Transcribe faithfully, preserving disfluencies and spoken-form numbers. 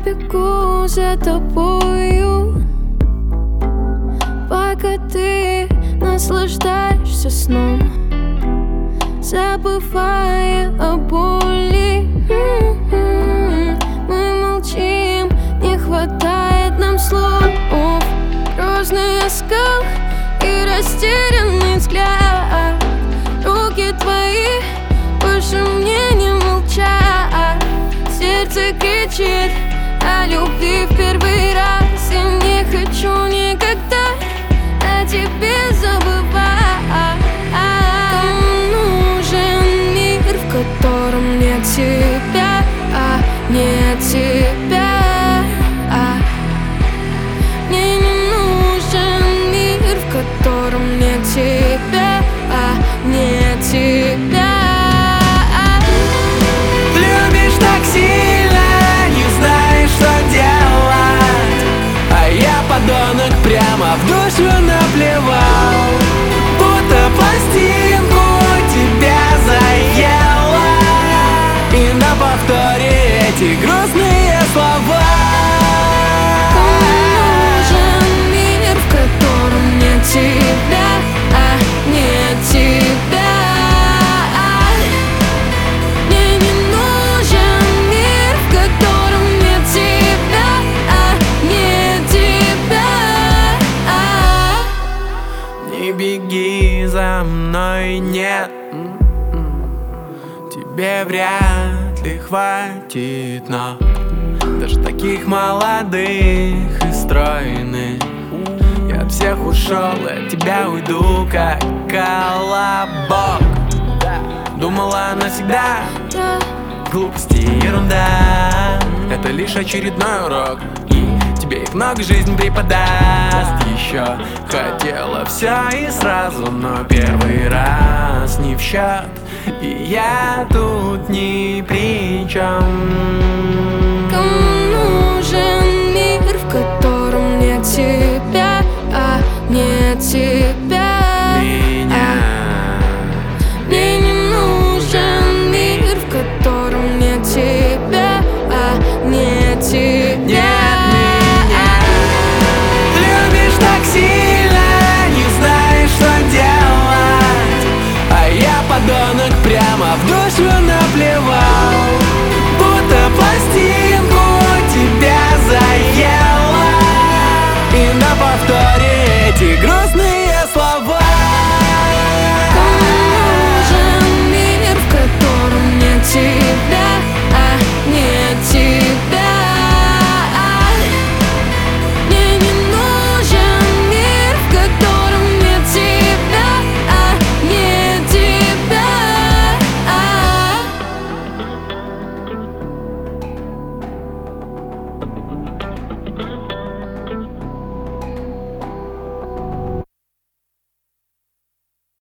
бегу за тобою, пока ты наслаждаешься сном, забывая о боли. Мы молчим, не хватает нам слов. Грозный оскал и растерянный взгляд. Руки твои больше мне не молчат. Сердце кричит о любви в первый раз. Я не хочу никогда о тебе забывать. Кому нужен мир, в котором нет тебя, а нет тебя? Мне не нужен мир, в котором нет тебя, а нет тебя. Любишь так сильно, не знаешь, что делать, а я, подонок, прямо в душу наплевал. Будто пластинку тебя заела, и на повторе эти грустные слова. Тебя, а не тебя. Мне не нужен мир, в котором нет тебя, а не тебя. Не беги за мной, нет, тебе вряд ли хватит, но даже таких молодых и стройных. Я от всех ушел, и от тебя уйду, как колобок. Думала навсегда, глупости и ерунда. Это лишь очередной урок, и тебе их много жизнь преподаст. Еще хотела все и сразу, но первый раз не в счет, и я тут ни при чем. Кому нужен мир, в котором нет тебя, а нет тебя? Меня. Мне не нужен мир, в котором нет тебя, а нет тебя. Нет меня. Любишь так сильно, не знаешь, что делать, а я, подонок, прямо в душу наплевал.